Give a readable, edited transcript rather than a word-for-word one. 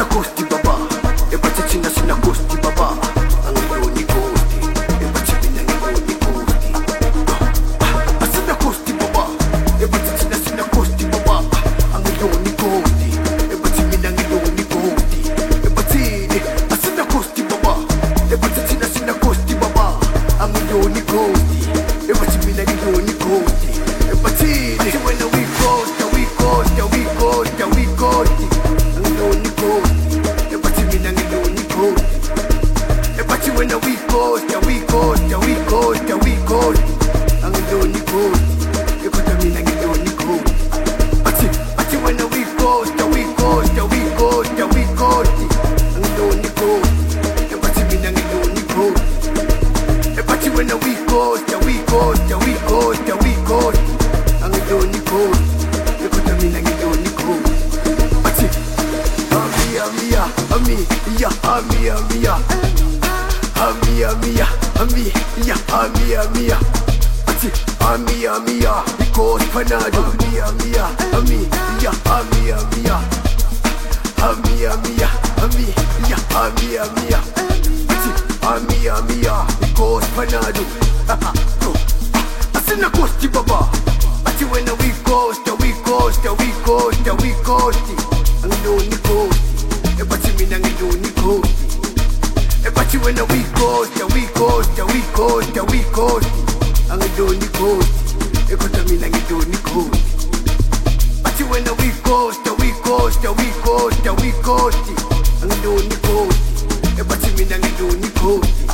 Asina kosti baba, ebacha china sina kosti baba. Angiloni kosti, ebacha mina ngiloni kosti. Asina kosti baba, ebacha china sina kosti baba. Angiloni kosti, ebacha mina ngiloni kosti. Ebatini, asina kosti baba, ebacha china sina kosti baba. Angiloni kosti, ebacha mina ngiloni kosti. Ebatini, when we costa, we costa, we costa, we costa. Angiloni kosti, ebacha mina ngiloni kosti. Ebachi when we costa, we costa, we costa, we costa. Angiloni kosti, ebacha mina ngiloni kosti. Bachi when we costa, we costa, we costa, we costa. Angiloni kosti, ebacha mina ngiloni kosti. Ebachi when we costa, we costa, we costa, we costa. Angiloni kosti, ebacha mina ngiloni kosti. Bachi Amia, Amia, Amia, Amia, Amia, Amia, Amia, Amia, Amia, Ati, Amia, Amia, because Panado, Amia, Amia, Amia, Amia, Amia, Amia, Amia, Amia, Amia, Amia, Ati, Amia, Amia, because Panado. Asina kosti baba, Ati when we costa, we costa, we costa, we costa. Angiloni kosti, ebachi mina ngiloni kosti. Ebachi when we costa, we costa, we costa, we costa. Angiloni kosti, ebachi mina ngiloni kosti. Bachi when we costa, we costa, we costa, we costa. Angiloni kosti, ebachi mina ngiloni kosti.